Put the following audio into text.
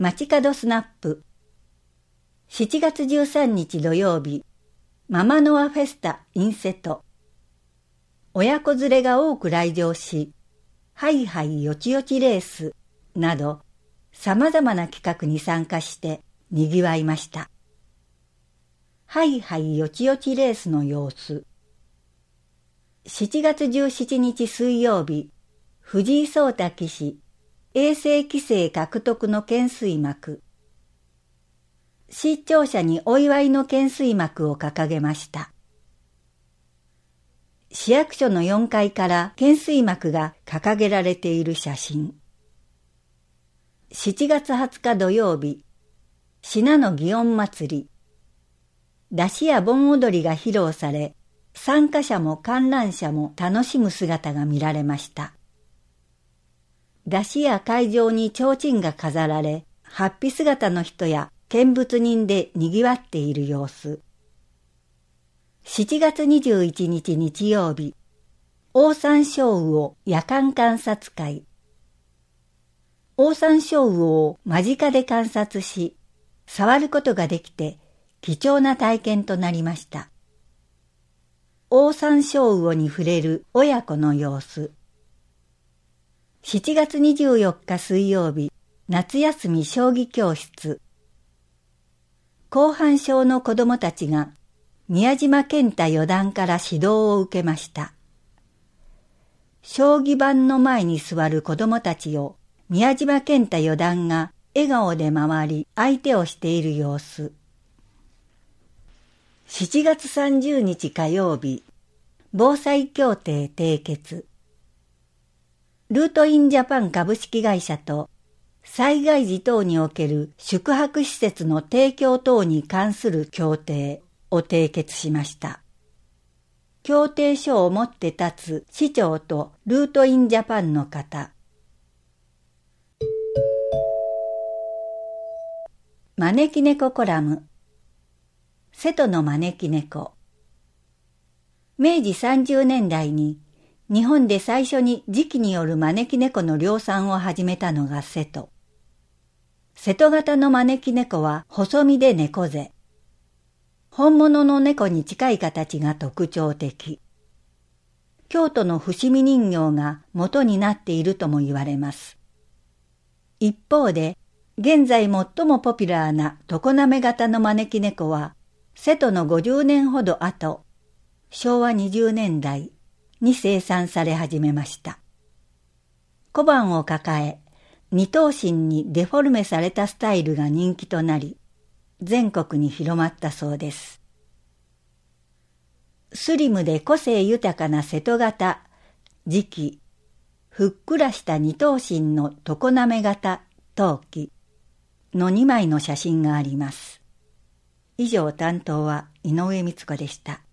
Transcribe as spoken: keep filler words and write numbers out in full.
街角スナップ。しちがつじゅうさんにち土曜日、ママノアフェスタ in 瀬戸。親子連れが多く来場し、ハイハイよちよちレースなど様々な企画に参加して賑わいました。ハイハイよちよちレースの様子。しちがつじゅうしちにち水曜日、藤井聡太棋士、永世棋聖獲得の懸垂幕。視聴者にお祝いの懸垂幕を掲げました。市役所のよんかいから懸垂幕が掲げられている写真。しちがつはつか土曜日、信濃祇園祭り。山車や盆踊りが披露され、参加者も観覧者も楽しむ姿が見られました。山車や会場に提灯が飾られ、法被姿の人や見物人で賑わっている様子。しちがつにじゅういちにち日曜日、オオサンショウウオ夜間観察会。オオサンショウウオを間近で観察し、触ることができて貴重な体験となりました。オオサンショウウオに触れる親子の様子。しちがつにじゅうよっか水曜日、夏休み将棋教室。後半小の子供たちが宮島健太四段から指導を受けました。将棋盤の前に座る子供たちを宮島健太四段が笑顔で回り相手をしている様子。しちがつさんじゅうにち火曜日、防災協定締結。ルートインジャパン株式会社と災害時等における宿泊施設の提供等に関する協定を締結しました。協定書を持って立つ市長とルートインジャパンの方。招き猫コラム。瀬戸の招き猫。めいじさんじゅうねんだいに日本で最初に磁気による招き猫の量産を始めたのが瀬戸。瀬戸型の招き猫は細身で猫背。本物の猫に近い形が特徴的。京都の伏見人形が元になっているとも言われます。一方で、現在最もポピュラーな常滑型の招き猫は、瀬戸のごじゅうねんほど後、しょうわにじゅうねんだいに生産され始めました。小判を抱え、二頭身にデフォルメされたスタイルが人気となり、全国に広まったそうです。スリムで個性豊かな瀬戸型、磁気、ふっくらした二頭身の常滑型、陶器のにまいの写真があります。以上担当は井上光子でした。